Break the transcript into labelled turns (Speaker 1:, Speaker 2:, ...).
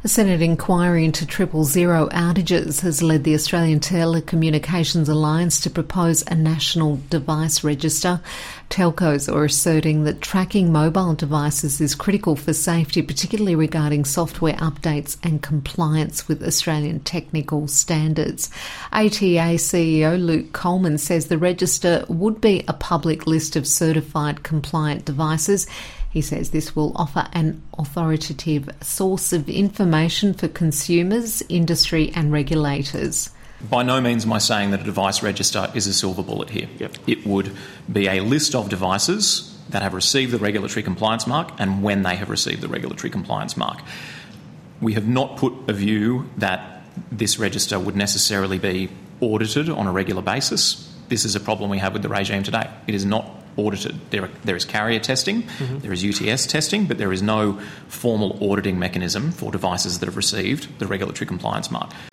Speaker 1: Senate inquiry into 000 outages has led the Australian Telecommunications Alliance to propose a national device register. Telcos are asserting that tracking mobile devices is critical for safety, particularly regarding software updates and compliance with Australian technical standards. ATA CEO Luke Coleman says the register would be a public list of certified compliant devices. He says this will offer an authoritative source of information for consumers, industry and regulators.
Speaker 2: By no means am I saying that a device register is a silver bullet here. Yep. It would be a list of devices that have received the regulatory compliance mark and when they have received the regulatory compliance mark. We have not put a view that this register would necessarily be audited on a regular basis. This is a problem we have with the regime today. It is not audited. There is carrier testing, there is UTS testing, but there is no formal auditing mechanism for devices that have received the regulatory compliance mark.